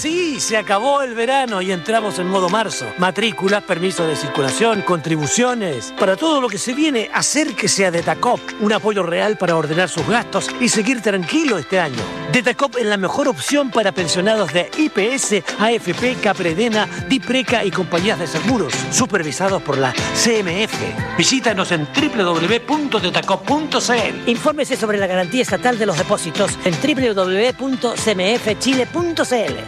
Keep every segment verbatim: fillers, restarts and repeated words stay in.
Sí, se acabó el verano y entramos en modo marzo. Matrículas, permisos de circulación, contribuciones. Para todo lo que se viene, acérquese a Detacop. Un apoyo real para ordenar sus gastos y seguir tranquilo este año. Detacop es la mejor opción para pensionados de I P S, A F P, Capredena, Dipreca y compañías de seguros, supervisados por la C M F. Visítanos en doble u doble u doble u punto detacop punto c l. Infórmese sobre la garantía estatal de los depósitos en doble u doble u doble u punto c m f chile punto c l.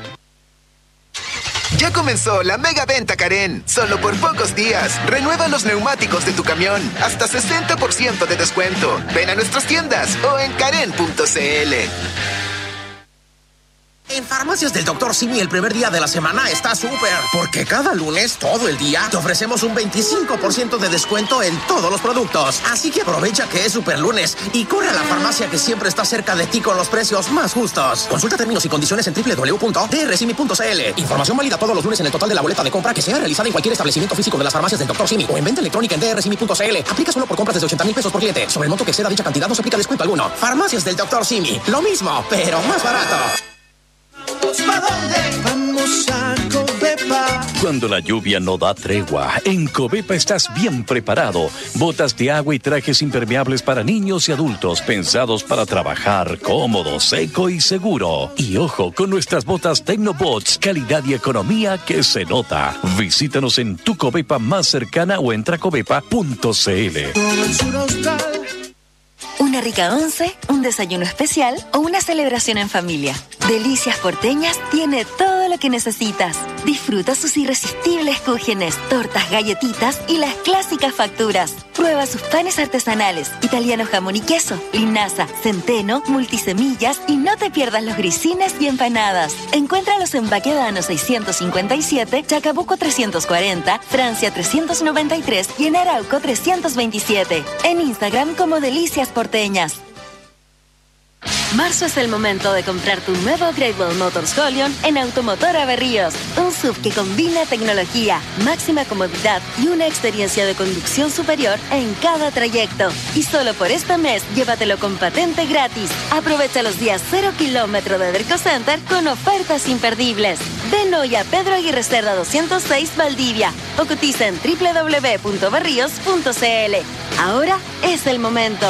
Ya comenzó la mega venta Karen. Solo por pocos días. Renueva los neumáticos de tu camión. Hasta sesenta por ciento de descuento. Ven a nuestras tiendas o en karen punto c l. En Farmacias del doctor Simi el primer día de la semana está súper, porque cada lunes, todo el día, te ofrecemos un veinticinco por ciento de descuento en todos los productos. Así que aprovecha que es super lunes y corre a la farmacia que siempre está cerca de ti con los precios más justos. Consulta términos y condiciones en doble u doble u doble u punto d r simi punto c l. Información válida todos los lunes en el total de la boleta de compra que sea realizada en cualquier establecimiento físico de las Farmacias del doctor Simi o en venta electrónica en d r simi punto c l. Aplica solo por compras desde ochenta mil pesos por cliente. Sobre el monto que exceda dicha cantidad no se aplica descuento alguno. Farmacias del doctor Simi. Lo mismo, pero más barato. ¿Pa dónde? Vamos a Covepa. Cuando la lluvia no da tregua, en Covepa estás bien preparado. Botas de agua y trajes impermeables para niños y adultos, pensados para trabajar cómodo, seco y seguro. Y ojo, con nuestras botas Tecnobots, calidad y economía que se nota. Visítanos en tu Covepa más cercana o entra a covepa punto c l. Una rica once, un desayuno especial o una celebración en familia. Delicias Porteñas tiene todo lo que necesitas. Disfruta sus irresistibles cúgenes, tortas, galletitas y las clásicas facturas. Prueba sus panes artesanales, italiano jamón y queso, linaza, centeno, multisemillas y no te pierdas los grisines y empanadas. Encuéntralos en Baquedano seiscientos cincuenta y siete, Chacabuco trescientos cuarenta, Francia trescientos noventa y tres y en Arauco trescientos veintisiete. En Instagram como Delicias Porteñas. Marzo es el momento de comprar tu nuevo Great Wall Motors Holion en Automotora Berríos. Un S U V que combina tecnología, máxima comodidad y una experiencia de conducción superior en cada trayecto. Y solo por este mes, llévatelo con patente gratis. Aprovecha los días cero kilómetro de Derco Center con ofertas imperdibles. Ven hoy a Pedro Aguirre Cerda doscientos seis Valdivia o cotiza en doble u doble u doble u punto berríos punto c l. Ahora es el momento.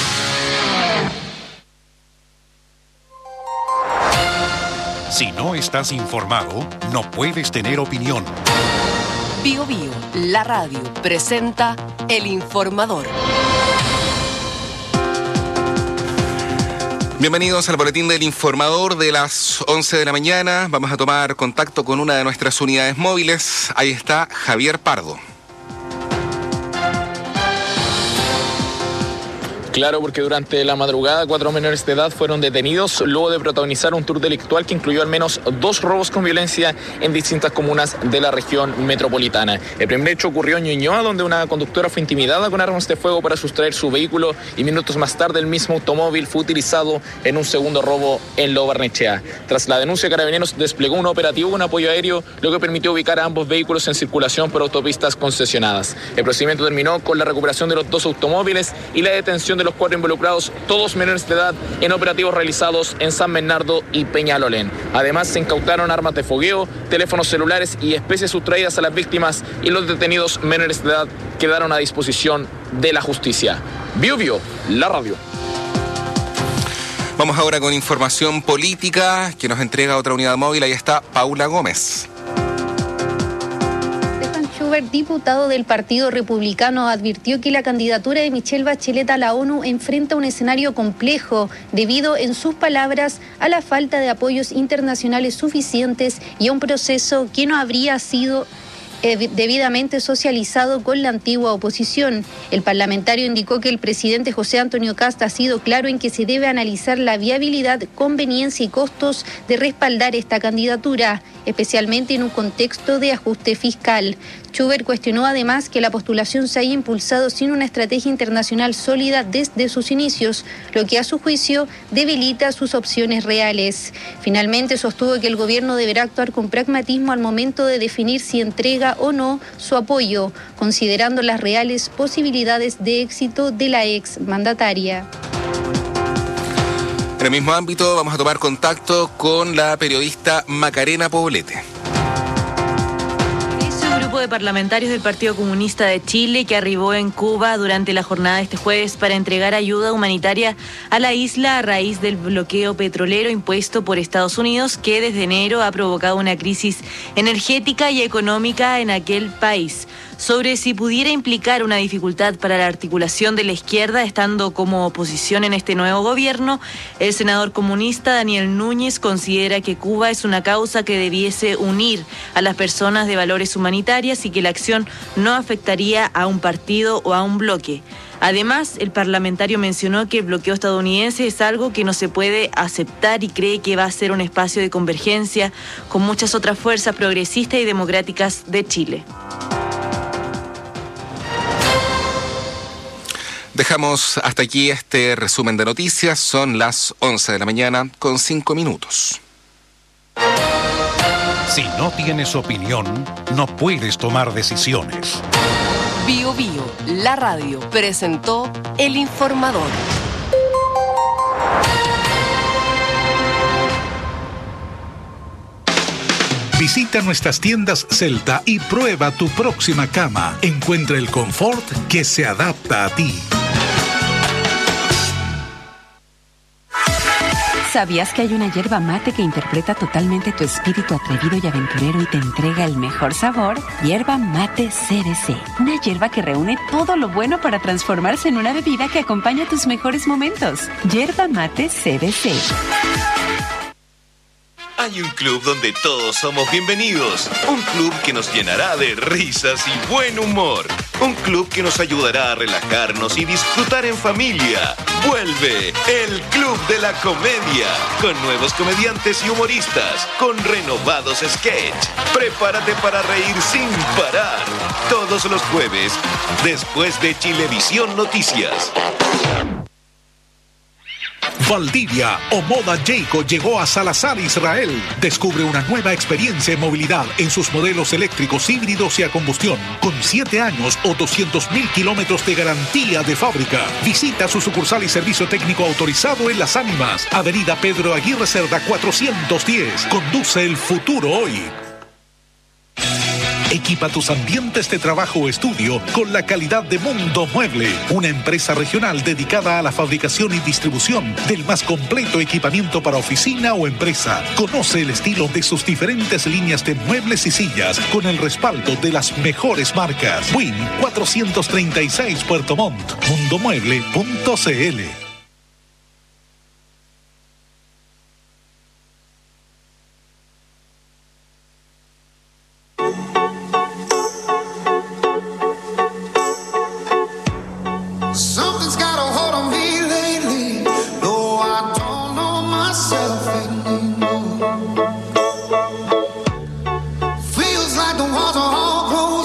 Si no estás informado, no puedes tener opinión. Bio Bio, la radio, presenta El Informador. Bienvenidos al boletín del Informador de las once de la mañana. Vamos a tomar contacto con una de nuestras unidades móviles. Ahí está Javier Pardo. Claro, porque durante la madrugada cuatro menores de edad fueron detenidos luego de protagonizar un tour delictual que incluyó al menos dos robos con violencia en distintas comunas de la región metropolitana. El primer hecho ocurrió en Ñuñoa, donde una conductora fue intimidada con armas de fuego para sustraer su vehículo y minutos más tarde el mismo automóvil fue utilizado en un segundo robo en Lo Barnechea. Tras la denuncia, Carabineros desplegó un operativo con apoyo aéreo, lo que permitió ubicar a ambos vehículos en circulación por autopistas concesionadas. El procedimiento terminó con la recuperación de los dos automóviles y la detención de los cuatro involucrados, todos menores de edad, en operativos realizados en San Bernardo y Peñalolén. Además, se incautaron armas de fogueo, teléfonos celulares y especies sustraídas a las víctimas, y los detenidos menores de edad quedaron a disposición de la justicia. Bio Bio, la radio. Vamos ahora con información política que nos entrega otra unidad móvil. Ahí está Paula Gómez. Diputado del Partido Republicano, advirtió que la candidatura de Michelle Bachelet a la ONU enfrenta un escenario complejo debido, en sus palabras, a la falta de apoyos internacionales suficientes y a un proceso que no habría sido debidamente socializado con la antigua oposición. El parlamentario indicó que el presidente José Antonio Kast ha sido claro en que se debe analizar la viabilidad, conveniencia y costos de respaldar esta candidatura, especialmente en un contexto de ajuste fiscal. Schubert cuestionó además que la postulación se haya impulsado sin una estrategia internacional sólida desde sus inicios, lo que a su juicio debilita sus opciones reales. Finalmente sostuvo que el gobierno deberá actuar con pragmatismo al momento de definir si entrega o no su apoyo, considerando las reales posibilidades de éxito de la ex mandataria. En el mismo ámbito vamos a tomar contacto con la periodista Macarena Poblete. Un grupo de parlamentarios del Partido Comunista de Chile que arribó en Cuba durante la jornada de este jueves para entregar ayuda humanitaria a la isla a raíz del bloqueo petrolero impuesto por Estados Unidos, que desde enero ha provocado una crisis energética y económica en aquel país. Sobre si pudiera implicar una dificultad para la articulación de la izquierda estando como oposición en este nuevo gobierno, el senador comunista Daniel Núñez considera que Cuba es una causa que debiese unir a las personas de valores humanitarias y que la acción no afectaría a un partido o a un bloque. Además, el parlamentario mencionó que el bloqueo estadounidense es algo que no se puede aceptar y cree que va a ser un espacio de convergencia con muchas otras fuerzas progresistas y democráticas de Chile. Dejamos hasta aquí este resumen de noticias. Son las once de la mañana con cinco minutos. Si no tienes opinión, no puedes tomar decisiones. Bio Bio, la radio, presentó El Informador. Visita nuestras tiendas Celta y prueba tu próxima cama. Encuentra el confort que se adapta a ti. ¿Sabías que hay una yerba mate que interpreta totalmente tu espíritu atrevido y aventurero y te entrega el mejor sabor? Yerba Mate C B C. Una yerba que reúne todo lo bueno para transformarse en una bebida que acompaña tus mejores momentos. Yerba Mate C B C. Hay un club donde todos somos bienvenidos. Un club que nos llenará de risas y buen humor. Un club que nos ayudará a relajarnos y disfrutar en familia. Vuelve el Club de la Comedia. Con nuevos comediantes y humoristas. Con renovados sketch. Prepárate para reír sin parar. Todos los jueves, después de Chilevisión Noticias. Valdivia o Moda Jayco llegó a Salazar, Israel. Descubre una nueva experiencia en movilidad en sus modelos eléctricos, híbridos y a combustión, con siete años o doscientos mil kilómetros de garantía de fábrica. Visita su sucursal y servicio técnico autorizado en Las Ánimas, Avenida Pedro Aguirre Cerda cuatrocientos diez. Conduce el futuro hoy. Equipa tus ambientes de trabajo o estudio con la calidad de Mundo Mueble, una empresa regional dedicada a la fabricación y distribución del más completo equipamiento para oficina o empresa. Conoce el estilo de sus diferentes líneas de muebles y sillas con el respaldo de las mejores marcas. Win cuatrocientos treinta y seis Puerto Montt, mundomueble punto c l.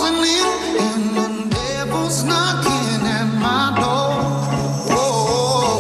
Knocking at my door. Whoa.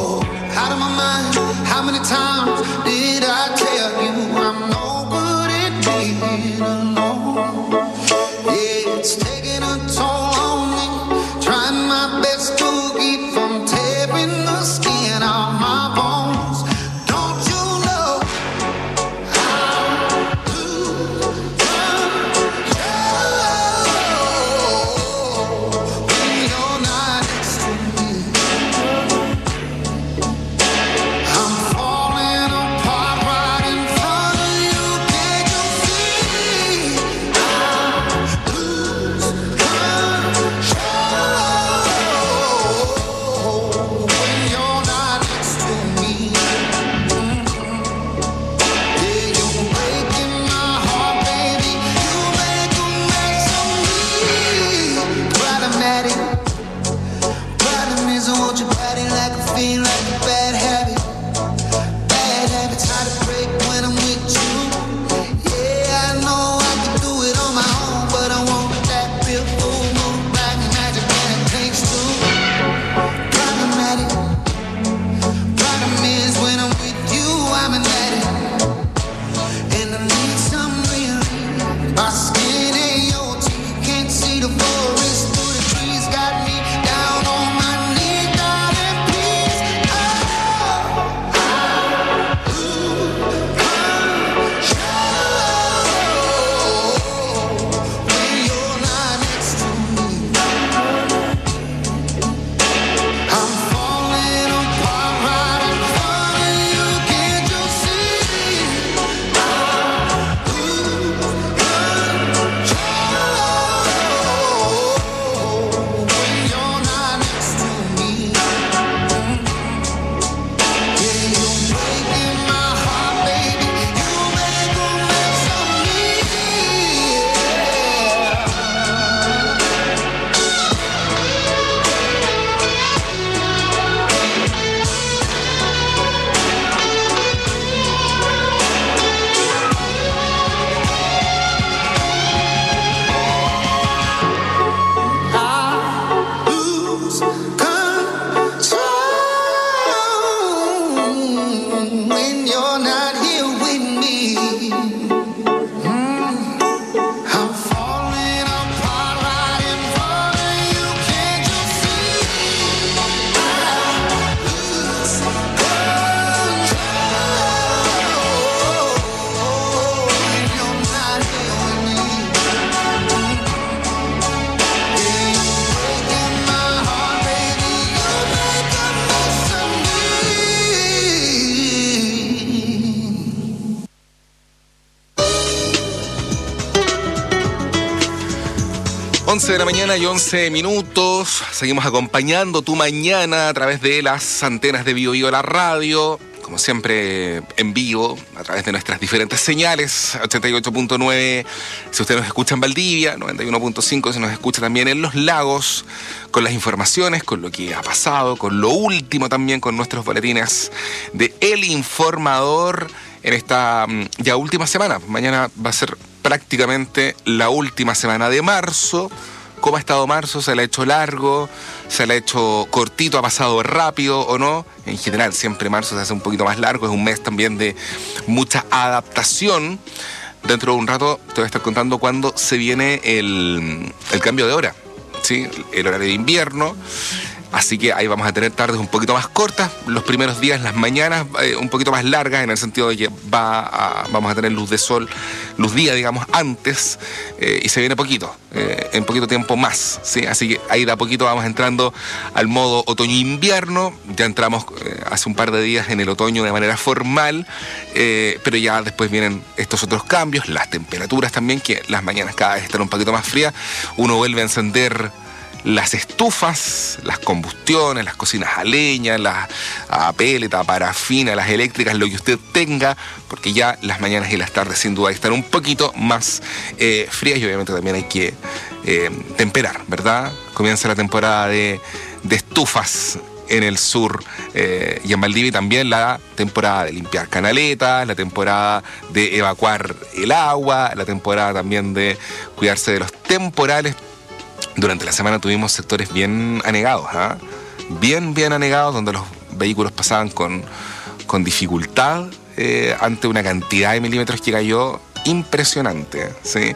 once de la mañana y once minutos. Seguimos acompañando tu mañana a través de las antenas de Bio Bio la radio. Como siempre, en vivo, a través de nuestras diferentes señales. ochenta y ocho punto nueve si usted nos escucha en Valdivia, noventa y uno punto cinco si nos escucha también en Los Lagos, con las informaciones, con lo que ha pasado, con lo último también, con nuestros boletines de El Informador en esta ya última semana. Mañana va a ser prácticamente la última semana de marzo. ¿Cómo ha estado marzo? ¿Se le ha hecho largo? ¿Se le ha hecho cortito? ¿Ha pasado rápido o no? En general, siempre marzo se hace un poquito más largo. Es un mes también de mucha adaptación. Dentro de un rato te voy a estar contando cuándo se viene el, el cambio de hora, ¿sí? El horario de invierno. Así que ahí vamos a tener tardes un poquito más cortas, los primeros días, las mañanas eh, un poquito más largas, en el sentido de que va a, vamos a tener luz de sol, luz día, digamos, antes, eh, y se viene poquito, eh, en poquito tiempo más, ¿sí? Así que ahí de a poquito vamos entrando al modo otoño-invierno. Ya entramos eh, hace un par de días en el otoño de manera formal, eh, pero ya después vienen estos otros cambios, las temperaturas también, que las mañanas cada vez están un poquito más frías, uno vuelve a encender las estufas, las combustiones, las cocinas a leña, las a pellet, a parafina, las eléctricas, lo que usted tenga, porque ya las mañanas y las tardes sin duda están un poquito más eh, frías, y obviamente también hay que eh, temperar, ¿verdad? Comienza la temporada de, de estufas en el sur eh, y en Valdivia, y también la temporada de limpiar canaletas, la temporada de evacuar el agua, la temporada también de cuidarse de los temporales. Durante la semana tuvimos sectores bien anegados, ¿eh? bien, bien anegados, donde los vehículos pasaban con, con dificultad eh, ante una cantidad de milímetros que cayó impresionante, ¿sí?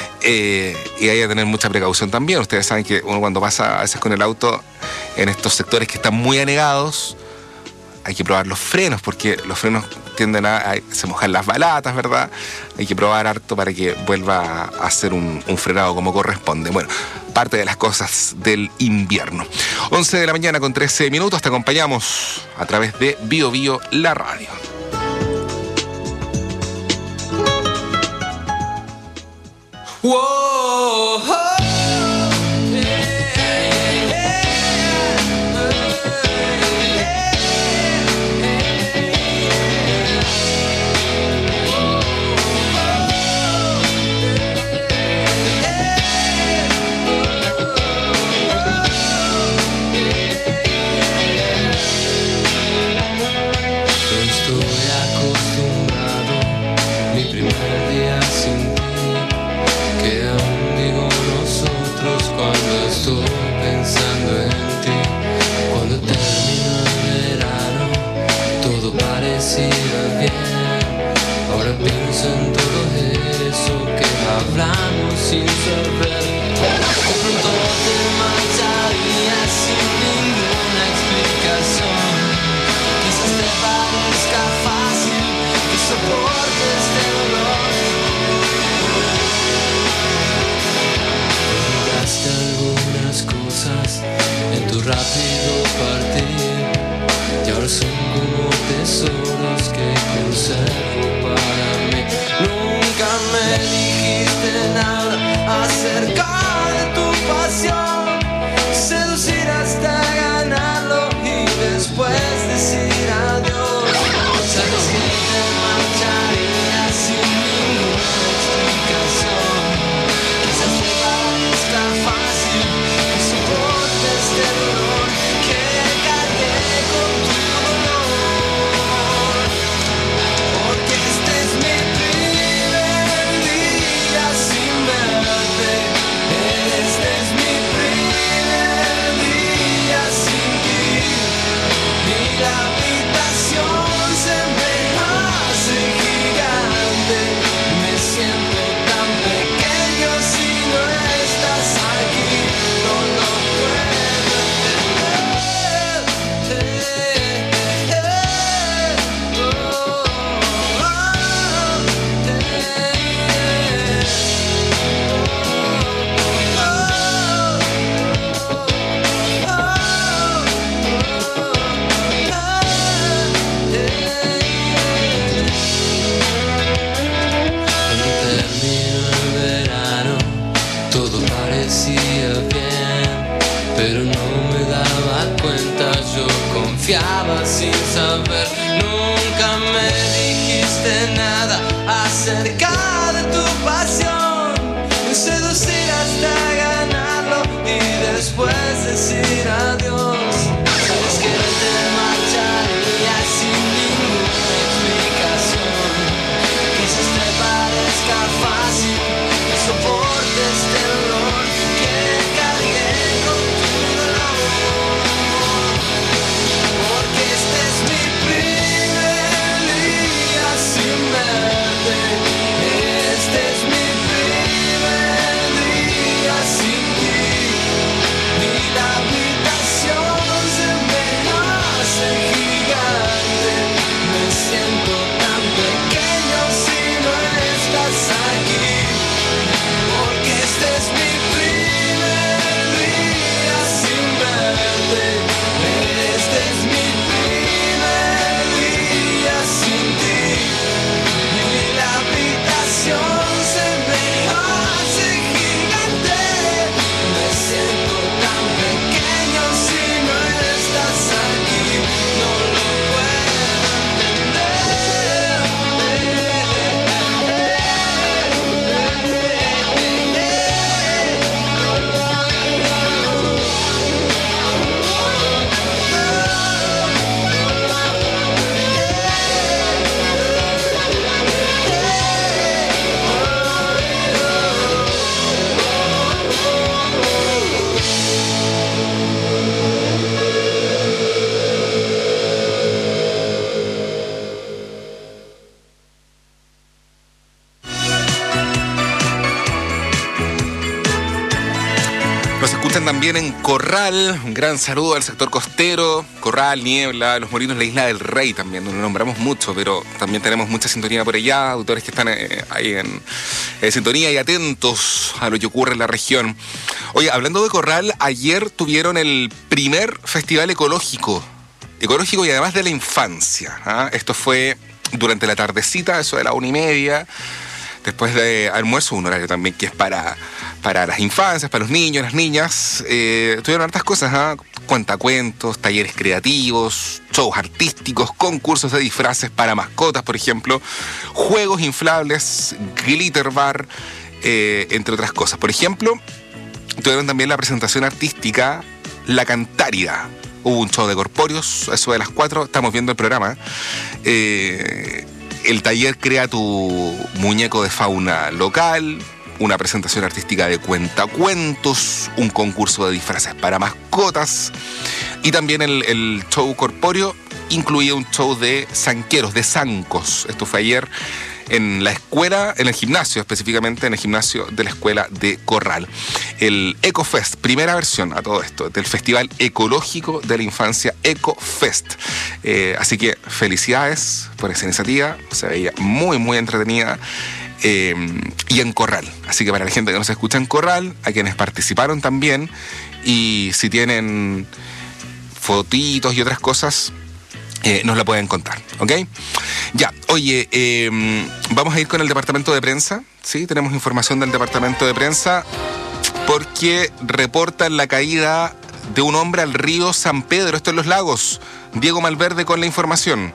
Eh, y hay que tener mucha precaución también. Ustedes saben que uno cuando pasa a veces con el auto en estos sectores que están muy anegados, hay que probar los frenos, porque los frenos tienden a, a se mojan las balatas, ¿verdad? Hay que probar harto para que vuelva a hacer un, un frenado como corresponde. Bueno, parte de las cosas del invierno. once de la mañana con trece minutos, te acompañamos a través de Bio Bio la radio. Whoa, pienso en todo eso que hablamos sin saber. De pronto te marcharías sin ninguna explicación. Quizás te parezca fácil que soportes este dolor. Olvidaste algunas cosas en tu rápido partir, y ahora son como tesoros que conservo para mí. Nunca me dijiste nada acerca de tu pasión, seducir hasta ganarlo y después decir adiós. Sabes que te marcharías sin ninguna explicación. Quizás te parezca fácil que soportes este dolor, que cargué con tu dolor, porque este es mi primer día sin verte. Este es mi primer están también en Corral. Un gran saludo al sector costero. Corral, Niebla, Los Molinos, la Isla del Rey también. No lo nombramos mucho, pero también tenemos mucha sintonía por allá. Autores que están eh, ahí en eh, sintonía y atentos a lo que ocurre en la región. Oye, hablando de Corral, ayer tuvieron el primer festival ecológico. Ecológico y además de la infancia. ¿Ah? Esto fue durante la tardecita, eso de la una y media. Después de almuerzo, un horario también que es para, para las infancias, para los niños, las niñas. Eh, tuvieron hartas cosas, ¿eh? Cuentacuentos, talleres creativos, shows artísticos, concursos de disfraces para mascotas, por ejemplo, juegos inflables, glitter bar, eh, entre otras cosas. Por ejemplo, tuvieron también la presentación artística La Cantárida. Hubo un show de corpóreos, eso de las cuatro, estamos viendo el programa. Eh... El taller Crea tu muñeco de fauna local, una presentación artística de cuentacuentos, un concurso de disfraces para mascotas y también el, el show corpóreo incluía un show de zanqueros, de zancos. Esto fue ayer en la escuela, en el gimnasio específicamente, en el gimnasio de la escuela de Corral. El EcoFest, primera versión a todo esto, del Festival Ecológico de la Infancia EcoFest. Eh, así que felicidades por esa iniciativa, se veía muy, muy entretenida. Eh, y en Corral, así que para la gente que nos escucha en Corral, a quienes participaron también, y si tienen fotitos y otras cosas, Eh, nos la pueden contar, ¿ok? Ya, oye, eh, vamos a ir con el departamento de prensa, ¿sí? Tenemos información del departamento de prensa porque reportan la caída de un hombre al río San Pedro, esto en Los Lagos. Diego Malverde con la información.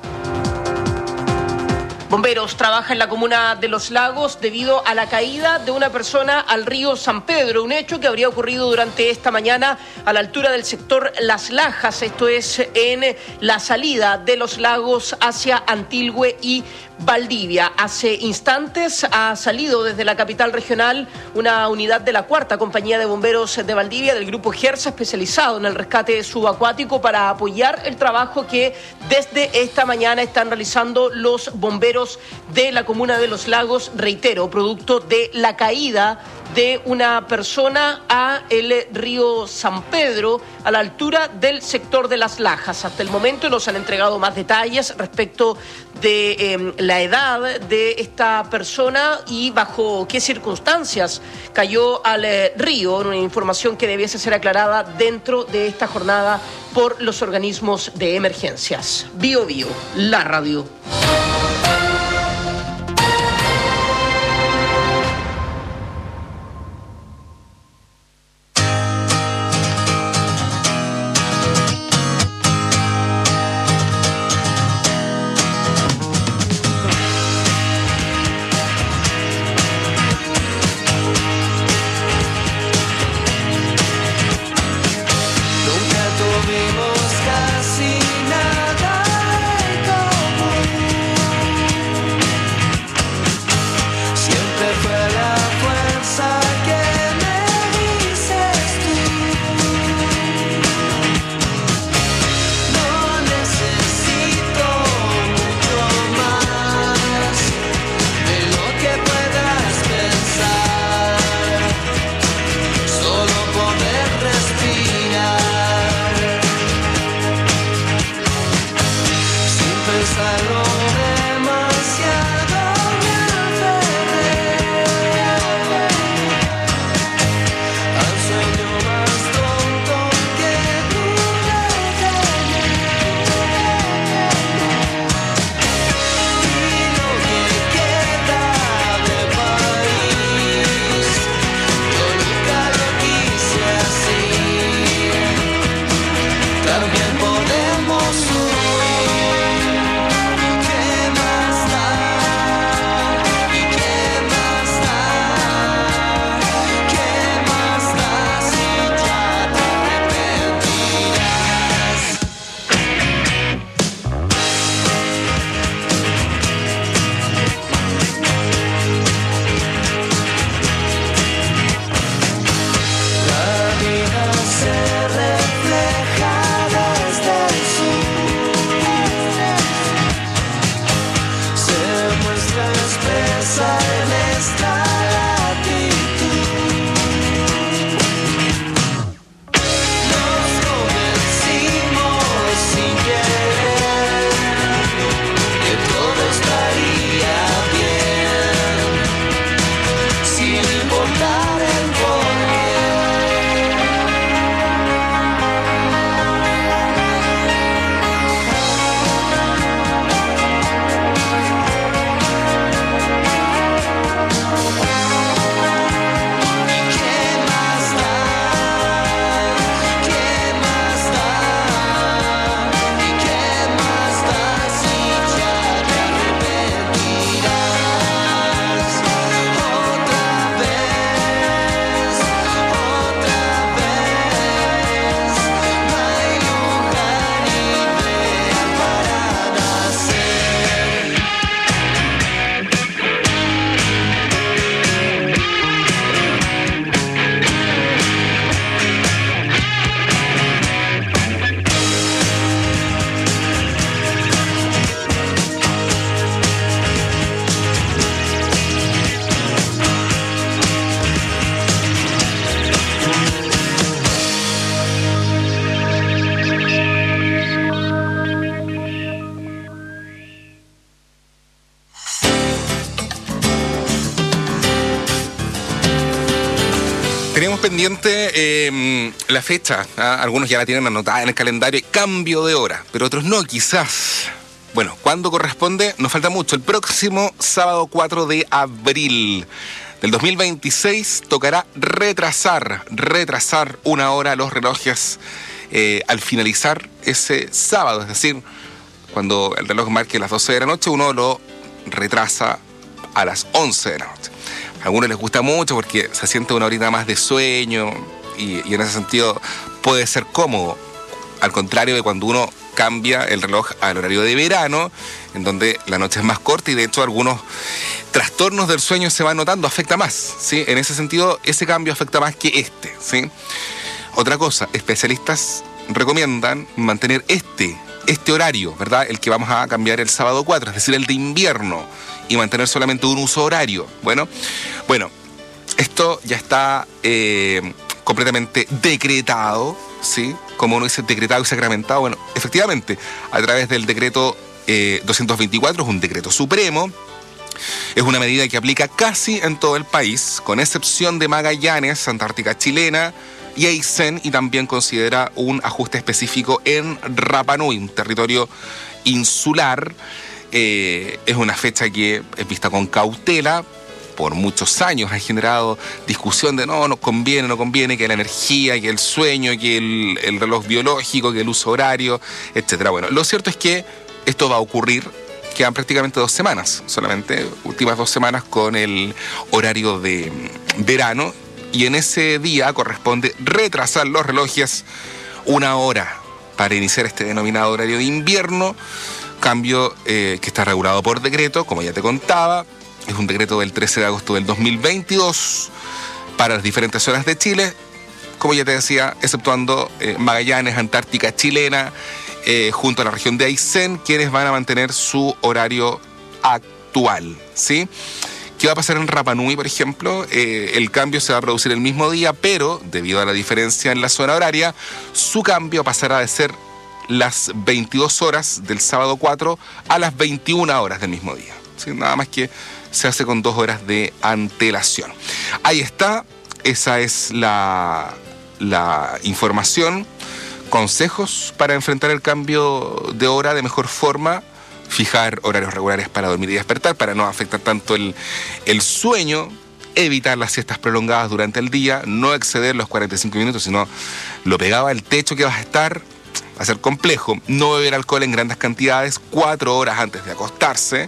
Bomberos trabajan en la comuna de Los Lagos debido a la caída de una persona al río San Pedro, un hecho que habría ocurrido durante esta mañana a la altura del sector Las Lajas, esto es en la salida de Los Lagos hacia Antilgüe y Valdivia. Hace instantes ha salido desde la capital regional una unidad de la cuarta compañía de bomberos de Valdivia del grupo GERSA especializado en el rescate subacuático para apoyar el trabajo que desde esta mañana están realizando los bomberos de la comuna de Los Lagos, reitero, producto de la caída de una persona a el río San Pedro a la altura del sector de Las Lajas. Hasta el momento nos han entregado más detalles respecto de eh, la edad de esta persona y bajo qué circunstancias cayó al eh, río, una información que debiese ser aclarada dentro de esta jornada por los organismos de emergencias. Bio Bio, la radio. Teníamos pendiente eh, la fecha, ¿eh? Algunos ya la tienen anotada en el calendario, cambio de hora, pero otros no, quizás. Bueno, ¿cuándo corresponde? Nos falta mucho. El próximo sábado cuatro de abril del dos mil veintiséis tocará retrasar, retrasar una hora los relojes eh, al finalizar ese sábado. Es decir, cuando el reloj marque las doce de la noche, uno lo retrasa a las once de la noche. A algunos les gusta mucho porque se siente una horita más de sueño y, y en ese sentido puede ser cómodo. Al contrario de cuando uno cambia el reloj al horario de verano, en donde la noche es más corta y de hecho algunos trastornos del sueño se van notando, afecta más, ¿sí? En ese sentido, ese cambio afecta más que este, ¿sí? Otra cosa, especialistas recomiendan mantener este, este horario, ¿verdad? El que vamos a cambiar el sábado cuatro, es decir, el de invierno, y mantener solamente un uso horario. Bueno, bueno, esto ya está eh, completamente decretado, ¿sí? Como uno dice, decretado y sacramentado. Bueno, efectivamente, a través del decreto eh, doscientos veinticuatro, es un decreto supremo, es una medida que aplica casi en todo el país, con excepción de Magallanes, Antártica Chilena y Aysén, y también considera un ajuste específico en Rapa Nui, un territorio insular. Eh, es una fecha que es vista con cautela. Por muchos años ha generado discusión de no, no conviene, no conviene, que la energía, que el sueño, que el, el reloj biológico, que el uso horario, etcétera. Bueno, lo cierto es que esto va a ocurrir, quedan prácticamente dos semanas, solamente últimas dos semanas con el horario de verano, y en ese día corresponde retrasar los relojes una hora para iniciar este denominado horario de invierno, cambio eh, que está regulado por decreto, como ya te contaba. Es un decreto del trece de agosto del dos mil veintidós para las diferentes zonas de Chile, como ya te decía, exceptuando eh, Magallanes, Antártica Chilena, eh, junto a la región de Aysén, quienes van a mantener su horario actual, ¿sí? ¿Qué va a pasar en Rapa Nui, por ejemplo? Eh, el cambio se va a producir el mismo día, pero debido a la diferencia en la zona horaria, su cambio pasará de ser las veintidós horas del sábado cuatro a las veintiuna horas del mismo día, ¿sí? Nada más que se hace con dos horas de antelación. Ahí está, esa es la, la información. Consejos para enfrentar el cambio de hora de mejor forma: fijar horarios regulares para dormir y despertar, para no afectar tanto el, el sueño, evitar las siestas prolongadas durante el día, no exceder los cuarenta y cinco minutos, sino lo pegado al techo que vas a estar, va a ser complejo. No beber alcohol en grandes cantidades cuatro horas antes de acostarse.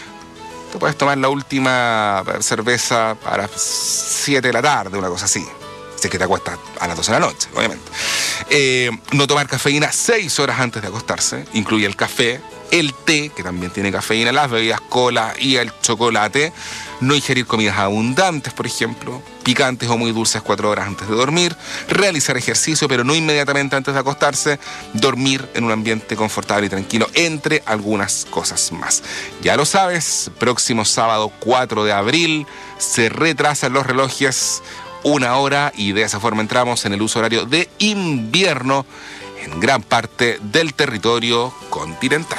Te puedes tomar la última cerveza a las siete de la tarde, una cosa así. Si es que te acuestas a las doce de la noche, obviamente. Eh, no tomar cafeína seis horas antes de acostarse. Incluye el café, el té, que también tiene cafeína, las bebidas cola y el chocolate. No ingerir comidas abundantes, por ejemplo, picantes o muy dulces cuatro horas antes de dormir. Realizar ejercicio, pero no inmediatamente antes de acostarse. Dormir en un ambiente confortable y tranquilo, entre algunas cosas más. Ya lo sabes, próximo sábado cuatro de abril se retrasan los relojes una hora y de esa forma entramos en el uso horario de invierno en gran parte del territorio continental.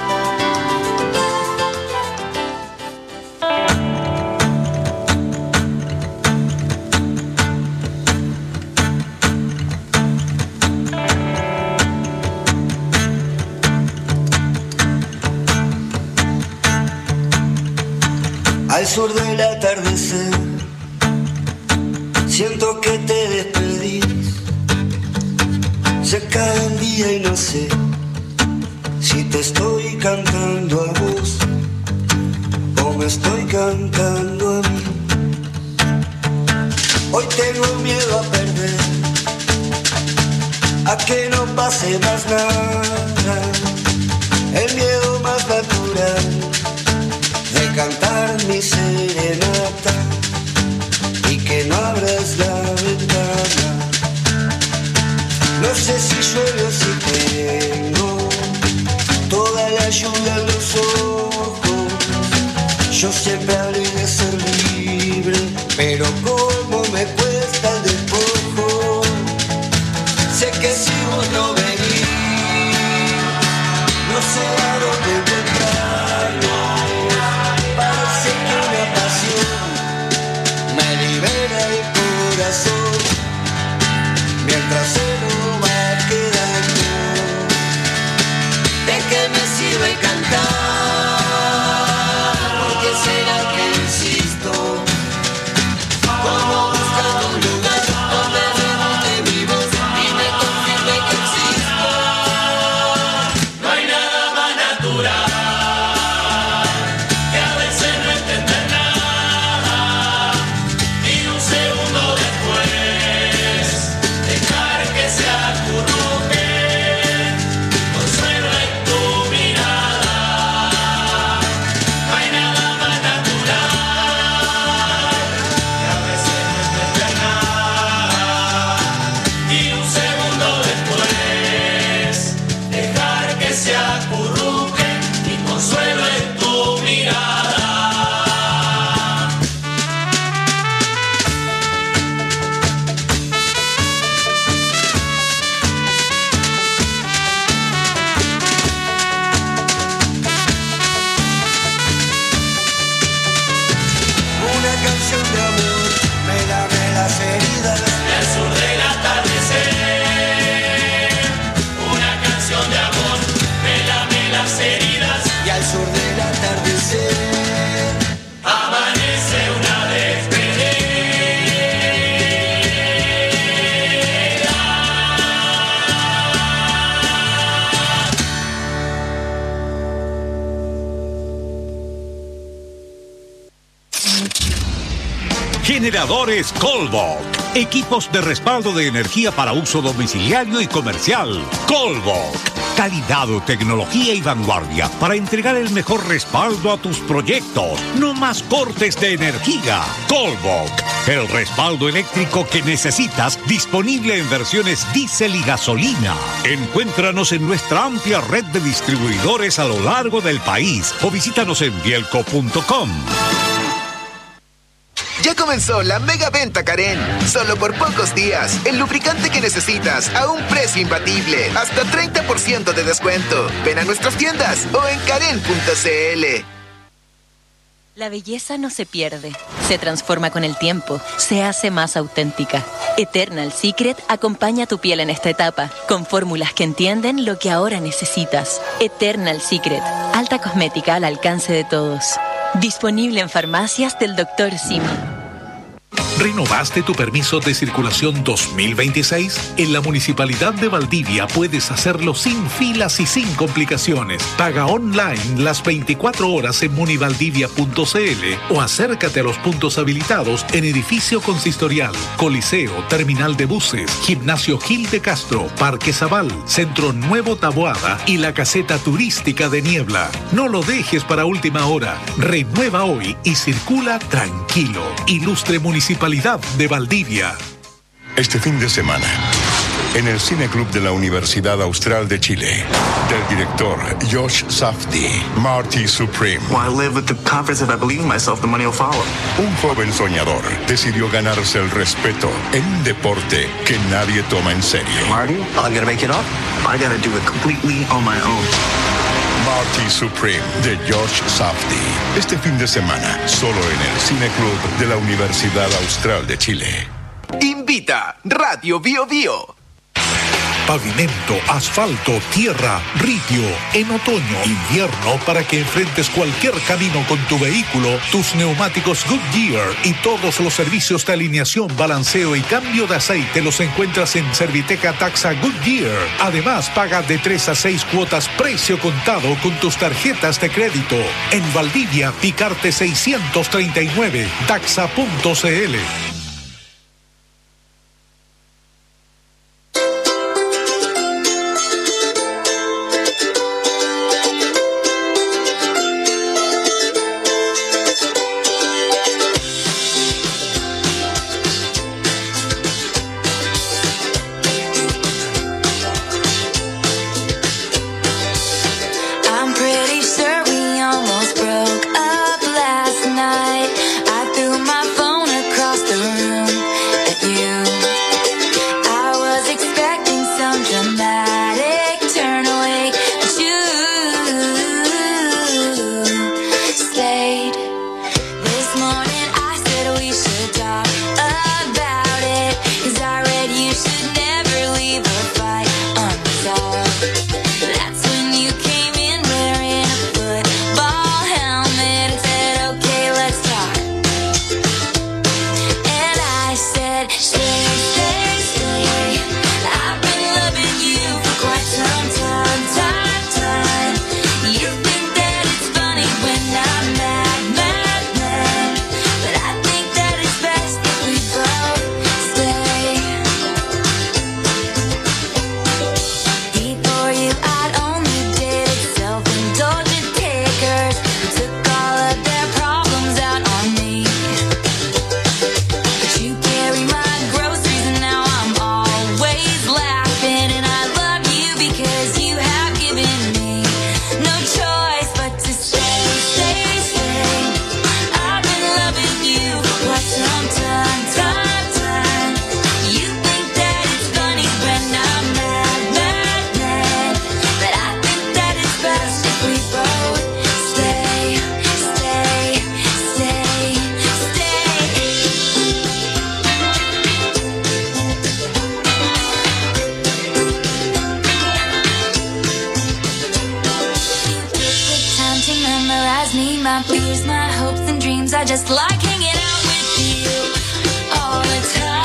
Al sur del atardecer, siento que te despedís. Se cae el día y no sé si te estoy cantando a vos o me estoy cantando a mí. Hoy tengo miedo a perder, a que no pase más nada. El miedo más natural de cantar mi serenata y que no abras la ventana. No sé si llueve o si tengo toda la lluvia en los ojos. Yo siempre hablé de ser libre, pero como me cuesta el despojo. Sé que si vos no venís, no sé a dónde encontrarnos. Parece que una Generadores Colvoc. Equipos de respaldo de energía para uso domiciliario y comercial. Colvoc. Calidad, tecnología y vanguardia para entregar el mejor respaldo a tus proyectos. No más cortes de energía. Colvoc. El respaldo eléctrico que necesitas, disponible en versiones diésel y gasolina. Encuéntranos en nuestra amplia red de distribuidores a lo largo del país o visítanos en bielco punto com. Ya comenzó la mega venta Karen. Solo por pocos días. El lubricante que necesitas a un precio imbatible. Hasta treinta por ciento de descuento. Ven a nuestras tiendas o en karen punto c l. La belleza no se pierde, se transforma con el tiempo, se hace más auténtica. Eternal Secret acompaña tu piel en esta etapa, con fórmulas que entienden lo que ahora necesitas. Eternal Secret, alta cosmética al alcance de todos. Disponible en farmacias del doctor Simi. ¿Renovaste tu permiso de circulación dos mil veintiséis? En la Municipalidad de Valdivia puedes hacerlo sin filas y sin complicaciones. Paga online las veinticuatro horas en munivaldivia punto c l o acércate a los puntos habilitados en Edificio Consistorial, Coliseo, Terminal de Buses, Gimnasio Gil de Castro, Parque Zabal, Centro Nuevo Taboada y la Caseta Turística de Niebla. No lo dejes para última hora. Renueva hoy y circula tranquilo. Ilustre Municipalidad de Valdivia. Este fin de semana, en el Cine Club de la Universidad Austral de Chile, del director Josh Safdie, Marty Supreme. Well, I live with the confidence that I believe in myself, the money will follow. Un joven soñador decidió ganarse el respeto en un deporte que nadie toma en serio. Marty, I'm gonna make it up. I gotta do it completely on my own. Marty Supreme, de Josh Safdie. Este fin de semana, solo en el Cine Club de la Universidad Austral de Chile. Invita Radio Bio Bio. Pavimento, asfalto, tierra, ripio. En otoño, invierno, para que enfrentes cualquier camino con tu vehículo, tus neumáticos Goodyear y todos los servicios de alineación, balanceo y cambio de aceite los encuentras en Serviteca Taxa Goodyear. Además, paga de tres a seis cuotas precio contado con tus tarjetas de crédito. En Valdivia, Picarte seiscientos treinta y nueve, taxa punto c l. my fears, my hopes and dreams. I just like hanging out with you all the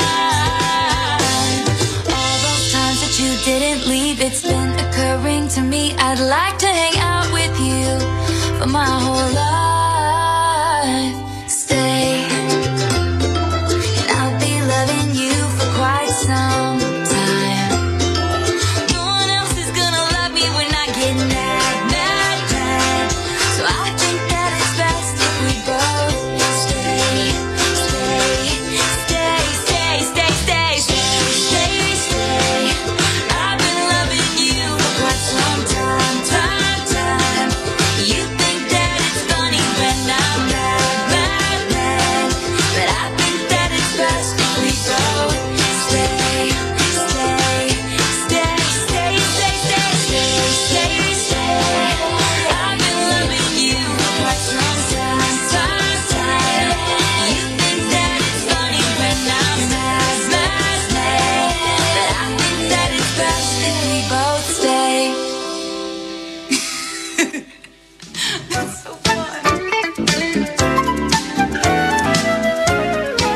time. All those times that you didn't leave, it's been occurring to me. I'd like to hang out with you for my whole life. Stay.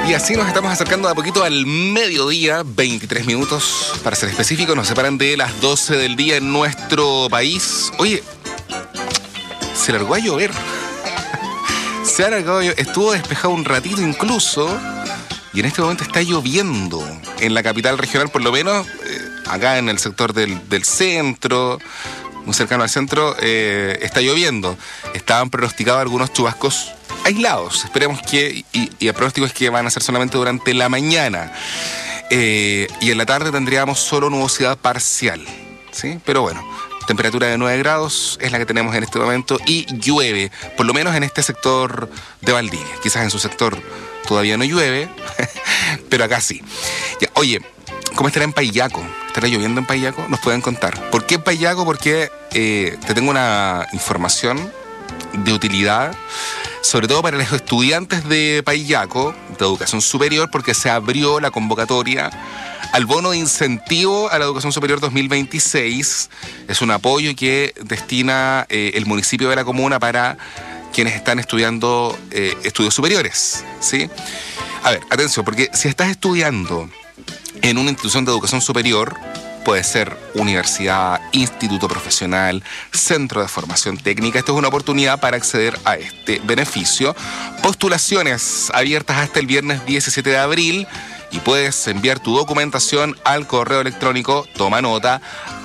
Y así nos estamos acercando de a poquito al mediodía, veintitrés minutos, para ser específico, nos separan de las doce del día en nuestro país. Oye, se largó a llover. Se ha largado a llover. Estuvo despejado un ratito incluso, y en este momento está lloviendo en la capital regional, por lo menos eh, acá en el sector del, del centro, muy cercano al centro, eh, está lloviendo. Estaban pronosticados algunos chubascos aislados. Esperemos que, y, y el pronóstico es que van a ser solamente durante la mañana. Eh, y en la tarde tendríamos solo nubosidad parcial, ¿sí? Pero bueno, temperatura de nueve grados es la que tenemos en este momento y llueve, por lo menos en este sector de Valdivia. Quizás en su sector todavía no llueve, pero acá sí. Ya, oye, ¿cómo estará en Payaco? ¿Estará lloviendo en Payaco? Nos pueden contar. ¿Por qué en Payaco? Porque eh, te tengo una información de utilidad, sobre todo para los estudiantes de Payaco, de educación superior, porque se abrió la convocatoria al bono de incentivo a la educación superior dos mil veintiséis. Es un apoyo que destina eh, el municipio de la comuna para quienes están estudiando eh, estudios superiores, ¿sí? A ver, atención, porque si estás estudiando en una institución de educación superior, puede ser universidad, instituto profesional, centro de formación técnica. Esto es una oportunidad para acceder a este beneficio. Postulaciones abiertas hasta el viernes diecisiete de abril y puedes enviar tu documentación al correo electrónico, toma nota,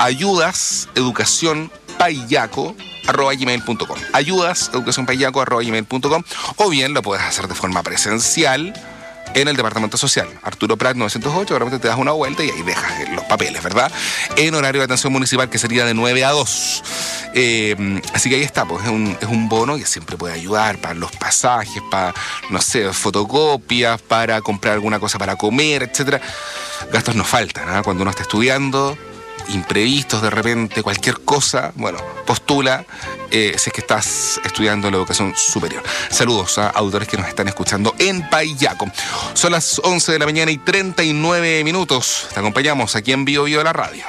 ayudaseducacionpayaco arroba gmail punto com. ayudaseducacionpayaco arroba gmail punto com, o bien lo puedes hacer de forma presencial en el Departamento Social, Arturo Prat novecientos ocho, realmente te das una vuelta y ahí dejas los papeles, ¿verdad? En horario de atención municipal, que sería de nueve a dos. Eh, así que ahí está, pues es un, es un bono que siempre puede ayudar para los pasajes, para, no sé, fotocopias, para comprar alguna cosa para comer, etcétera. Gastos no faltan, ¿eh? Cuando uno está estudiando, imprevistos de repente, cualquier cosa, bueno, postula eh, si es que estás estudiando la educación superior. Saludos a auditores que nos están escuchando en Payaco. Son las once de la mañana y treinta y nueve minutos. Te acompañamos aquí en Bio Bio de la Radio.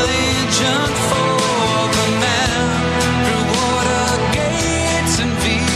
Agent for the man through water gates and V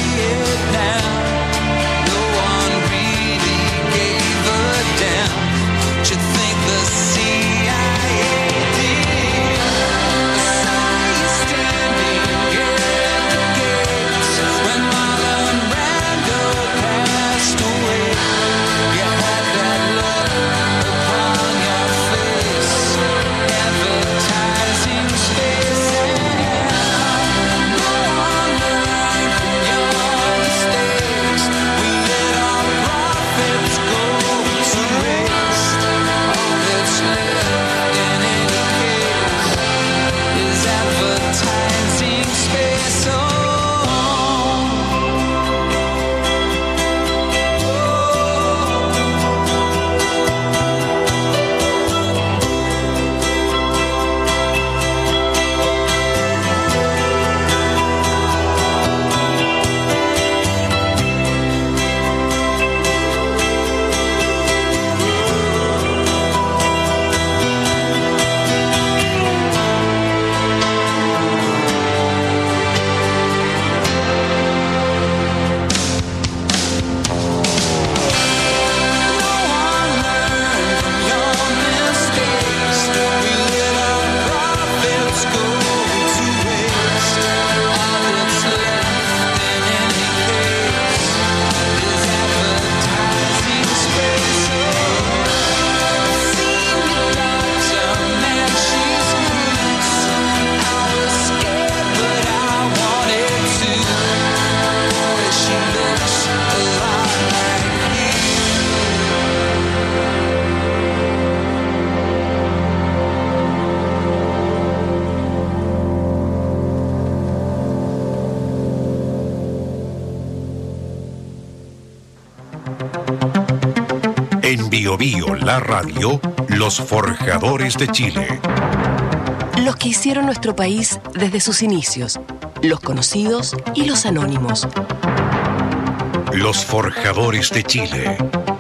En Bio Bio, la radio, los forjadores de Chile. Los que hicieron nuestro país desde sus inicios, los conocidos y los anónimos. Los forjadores de Chile.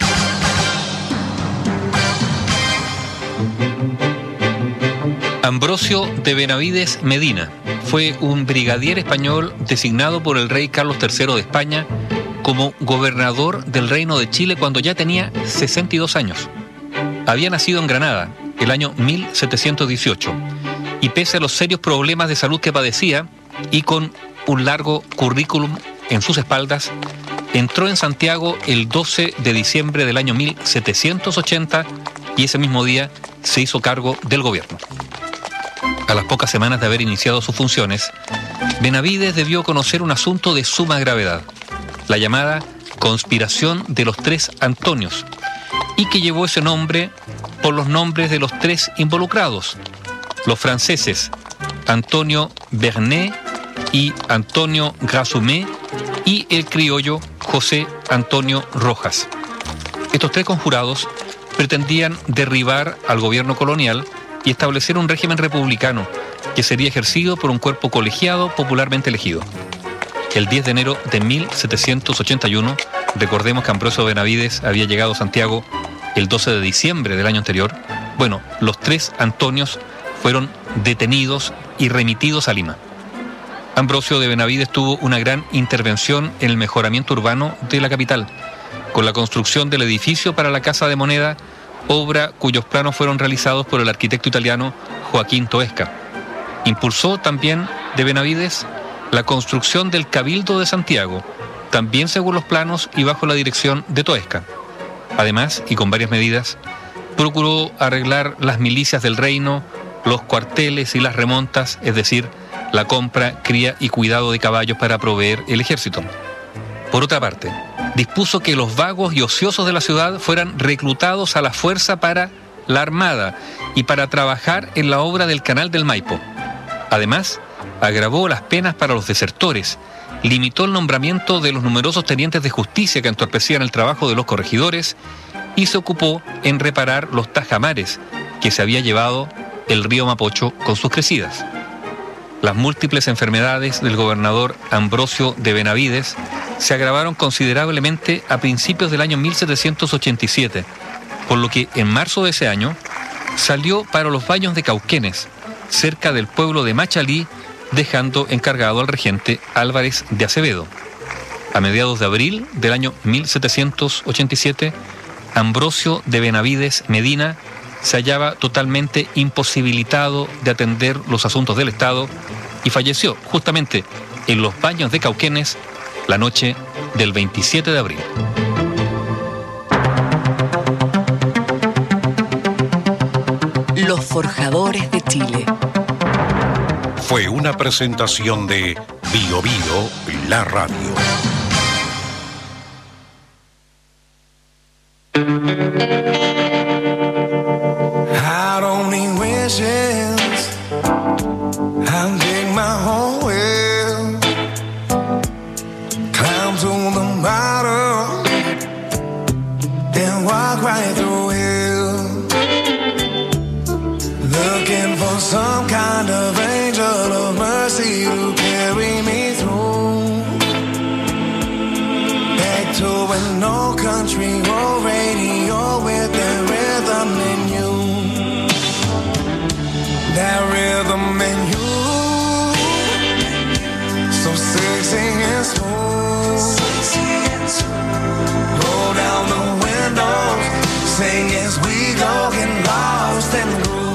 Ambrosio de Benavides Medina fue un brigadier español designado por el rey Carlos tercero de España como gobernador del Reino de Chile cuando ya tenía sesenta y dos años. Había nacido en Granada el año mil setecientos dieciocho y pese a los serios problemas de salud que padecía y con un largo currículum en sus espaldas, entró en Santiago el doce de diciembre del año mil setecientos ochenta y ese mismo día se hizo cargo del gobierno. A las pocas semanas de haber iniciado sus funciones, Benavides debió conocer un asunto de suma gravedad, la llamada conspiración de los tres Antonios, y que llevó ese nombre por los nombres de los tres involucrados, los franceses Antonio Bernet y Antonio Grasumé y el criollo José Antonio Rojas. Estos tres conjurados pretendían derribar al gobierno colonial y establecer un régimen republicano que sería ejercido por un cuerpo colegiado popularmente elegido. El diez de enero de mil setecientos ochenta y uno, recordemos que Ambrosio Benavides había llegado a Santiago el doce de diciembre del año anterior, bueno, los tres Antonios fueron detenidos y remitidos a Lima. Ambrosio de Benavides tuvo una gran intervención en el mejoramiento urbano de la capital, con la construcción del edificio para la Casa de Moneda, obra cuyos planos fueron realizados por el arquitecto italiano Joaquín Toesca. Impulsó también de Benavides la construcción del Cabildo de Santiago, también según los planos y bajo la dirección de Toesca. Además, y con varias medidas, procuró arreglar las milicias del reino, los cuarteles y las remontas, es decir, la compra, cría y cuidado de caballos para proveer el ejército. Por otra parte, dispuso que los vagos y ociosos de la ciudad fueran reclutados a la fuerza para la armada y para trabajar en la obra del Canal del Maipo. Además, agravó las penas para los desertores, limitó el nombramiento de los numerosos tenientes de justicia que entorpecían el trabajo de los corregidores y se ocupó en reparar los tajamares que se había llevado el río Mapocho con sus crecidas. Las múltiples enfermedades del gobernador Ambrosio de Benavides se agravaron considerablemente a principios del año mil setecientos ochenta y siete, por lo que en marzo de ese año salió para los Baños de Cauquenes, cerca del pueblo de Machalí, dejando encargado al regente Álvarez de Acevedo. A mediados de abril del año mil setecientos ochenta y siete, Ambrosio de Benavides Medina se hallaba totalmente imposibilitado de atender los asuntos del Estado y falleció justamente en los Baños de Cauquenes la noche del veintisiete de abril. Los forjadores de Chile. Fue una presentación de Bio Bio, la radio. I don't need wishes. I'll dig my own well. Climb to the bottom, then walk right through it. Looking for some kind of angel of mercy to carry me through. Back to an old country road radio with that rhythm in you. That rhythm in you. So sexy and smooth. Roll down the windows, sing as we go, get lost in the groove.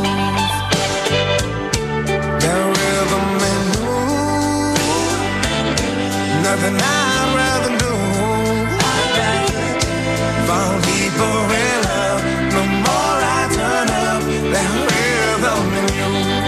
Nothing I'd rather do. Found deeper in love. The more I turn up, that rhythm in you.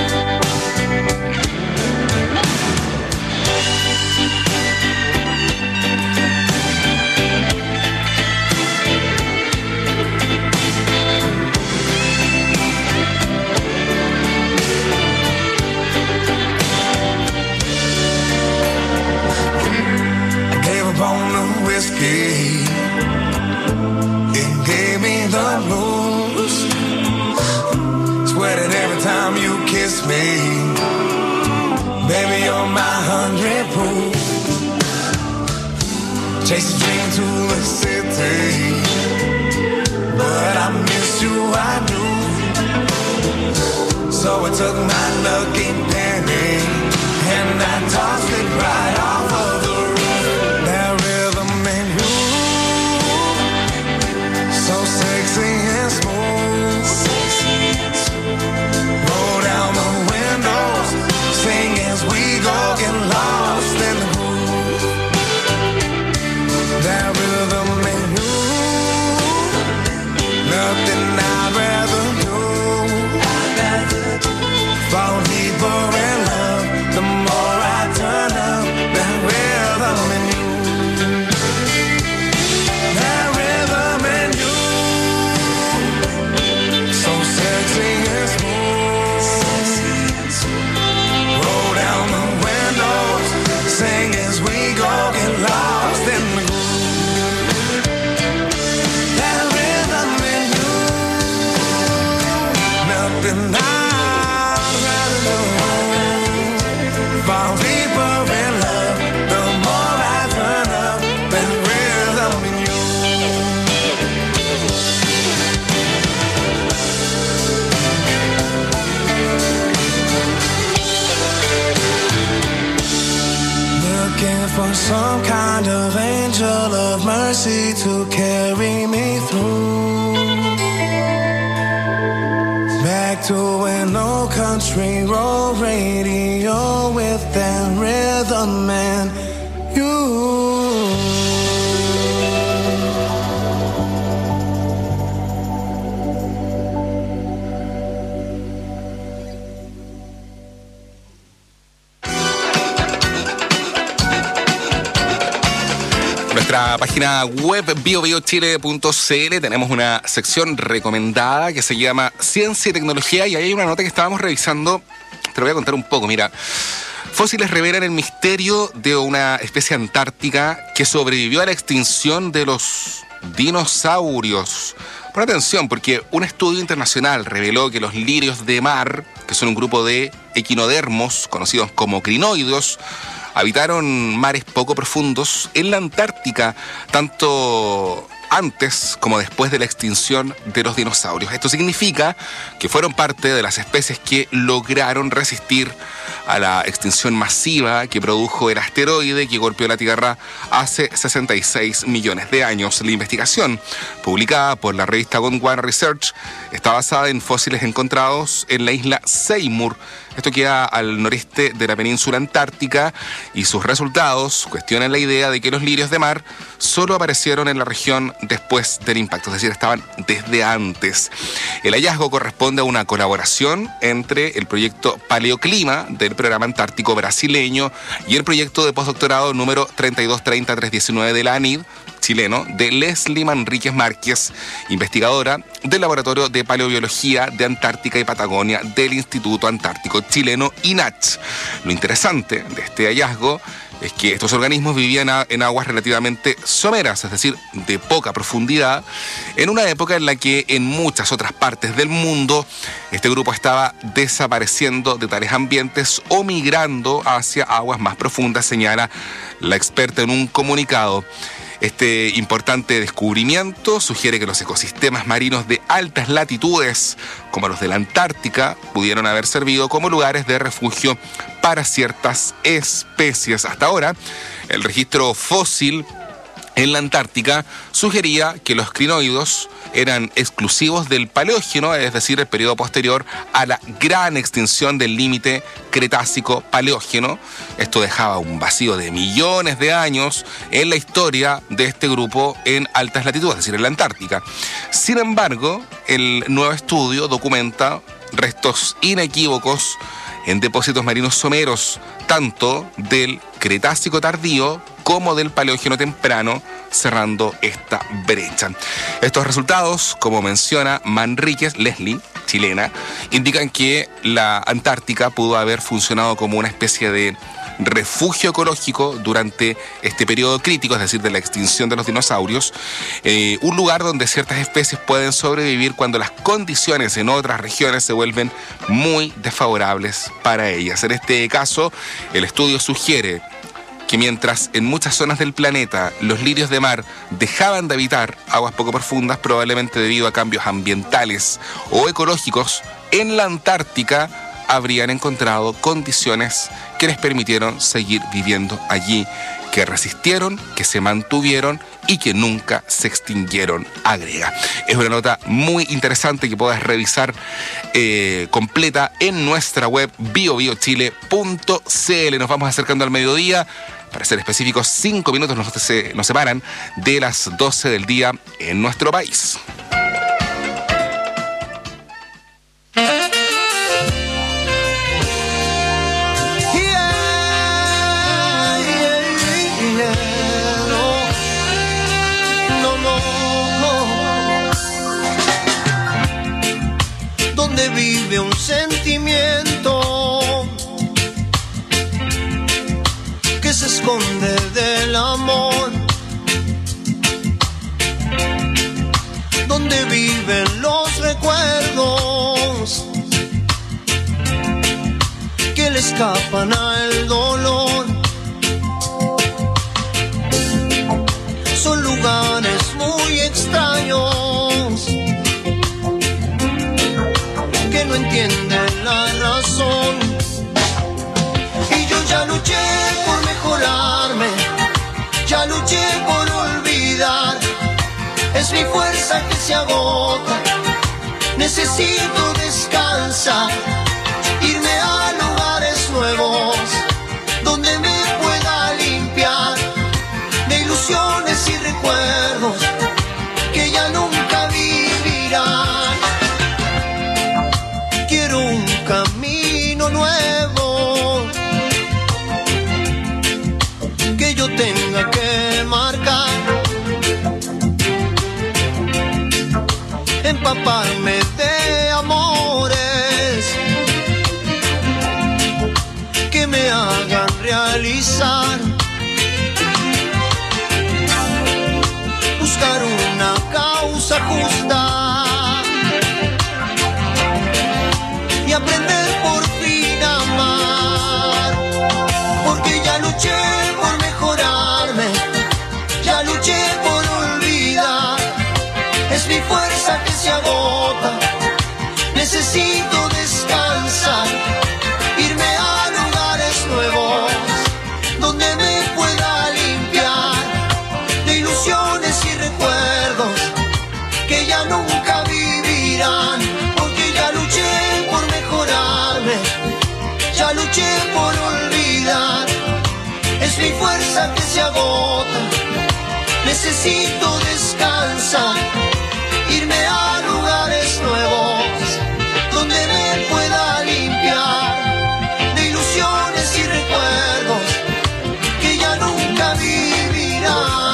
On the whiskey, prove. Chase a dream to the city, but I missed you, I knew. So I took my lucky penny and I tossed it right off of the roof. That rhythm and you, so sexy and smooth. Roll down the windows, sing as we go, get lost in the groove. That rhythm and you, nothing I'd rather do. Fall deeper in love, the more I turn up. That rhythm and you, that rhythm and you, so sexy and smooth. Roll down the windows, sing as we go, get lost in the groove. That rhythm and you, nothing I fall deeper in love, the more I turn up, that rhythm in you. Looking for some kind of angel of mercy to carry me through. Back to an old country road radio with that rhythm and you. Nuestra página web bio bio chile punto c l tenemos una sección recomendada que se llama Ciencia y Tecnología, y ahí hay una nota que estábamos revisando. Te lo voy a contar un poco. Mira, fósiles revelan el misterio de una especie antártica que sobrevivió a la extinción de los dinosaurios. Pon atención, porque un estudio internacional reveló que los lirios de mar, que son un grupo de equinodermos conocidos como crinoideos, habitaron mares poco profundos en la Antártica, tanto antes como después de la extinción de los dinosaurios. Esto significa que fueron parte de las especies que lograron resistir a la extinción masiva que produjo el asteroide que golpeó la Tierra hace sesenta y seis millones de años. La investigación, publicada por la revista Gondwana Research, está basada en fósiles encontrados en la isla Seymour. Esto queda al noreste de la península antártica, y sus resultados cuestionan la idea de que los lirios de mar solo aparecieron en la región después del impacto, es decir, estaban desde antes. El hallazgo corresponde a una colaboración entre el proyecto Paleoclima del Programa Antártico Brasileño y el proyecto de postdoctorado número treinta y dos treinta tres diecinueve de la A N I D chileno de Leslie Manríquez Márquez, investigadora del Laboratorio de Paleobiología de Antártica y Patagonia del Instituto Antártico Chileno, I N A C H. Lo interesante de este hallazgo es que estos organismos vivían en aguas relativamente someras, es decir, de poca profundidad, en una época en la que en muchas otras partes del mundo este grupo estaba desapareciendo de tales ambientes o migrando hacia aguas más profundas, señala la experta en un comunicado. Este importante descubrimiento sugiere que los ecosistemas marinos de altas latitudes, como los de la Antártica, pudieron haber servido como lugares de refugio para ciertas especies. Hasta ahora, el registro fósil en la Antártica sugería que los crinoideos eran exclusivos del Paleógeno, es decir, el periodo posterior a la gran extinción del límite Cretácico-Paleógeno. Esto dejaba un vacío de millones de años en la historia de este grupo en altas latitudes, es decir, en la Antártica. Sin embargo, el nuevo estudio documenta restos inequívocos en depósitos marinos someros, tanto del Cretácico tardío como del Paleógeno temprano, cerrando esta brecha. Estos resultados, como menciona Manríquez, Leslie, chilena, indican que la Antártica pudo haber funcionado como una especie de refugio ecológico durante este periodo crítico, es decir, de la extinción de los dinosaurios, eh, un lugar donde ciertas especies pueden sobrevivir cuando las condiciones en otras regiones se vuelven muy desfavorables para ellas. En este caso, el estudio sugiere que mientras en muchas zonas del planeta los lirios de mar dejaban de habitar aguas poco profundas, probablemente debido a cambios ambientales o ecológicos, en la Antártica habrían encontrado condiciones que les permitieron seguir viviendo allí, que resistieron, que se mantuvieron y que nunca se extinguieron, agrega. Es una nota muy interesante que puedas revisar eh, completa en nuestra web bio bio chile punto c l. Nos vamos acercando al mediodía. Para ser específicos, cinco minutos nos, se, nos separan de las doce del día en nuestro país. Donde vive un sentimiento que se esconde del amor, donde viven los recuerdos que le escapan al dolor. Son lugares muy extraños que no entienden la razón. Y yo ya luché por mejorarme, ya luché por olvidar. Es mi fuerza que se agota, necesito descansar, irme a lugares nuevos donde me pueda limpiar de ilusiones y recuerdos que ya nunca vivirán. Quiero un camino nuevo que yo tenga que marcar, empaparme de amores que me hagan realizar, buscar una causa justa y aprender por fin a amar, porque ya luché por mejorarme, ya luché por olvidar. Es mi fuerza que se agota, necesito descansar, irme a lugares nuevos donde me pueda limpiar de ilusiones y recuerdos que ya nunca vivirán, porque ya luché por mejorarme, ya luché por olvidar. Es mi fuerza que se agota, necesito descansar, irme a lugares nuevos donde me pueda limpiar de ilusiones y recuerdos que ya nunca vivirán.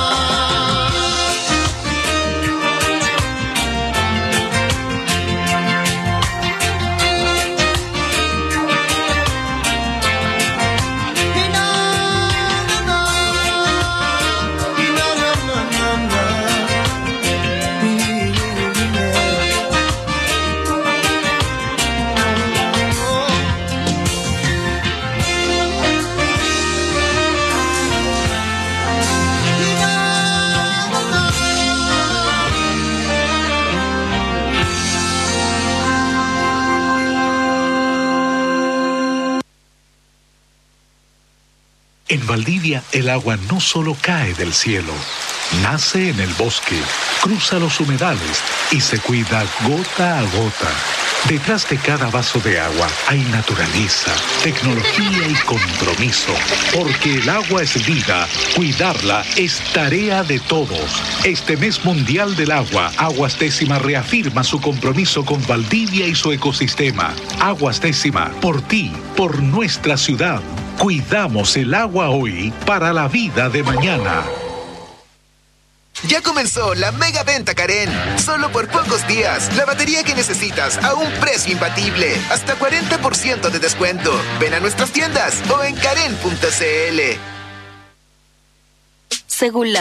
En Valdivia, el agua no solo cae del cielo, nace en el bosque, cruza los humedales y se cuida gota a gota. Detrás de cada vaso de agua hay naturaleza, tecnología y compromiso. Porque el agua es vida, cuidarla es tarea de todos. Este mes mundial del agua, Aguas Décima reafirma su compromiso con Valdivia y su ecosistema. Aguas Décima, por ti, por nuestra ciudad. Cuidamos el agua hoy para la vida de mañana. Ya comenzó la mega venta Karen. Solo por pocos días, la batería que necesitas a un precio imbatible. Hasta cuarenta por ciento de descuento. Ven a nuestras tiendas o en karen punto c l. Según la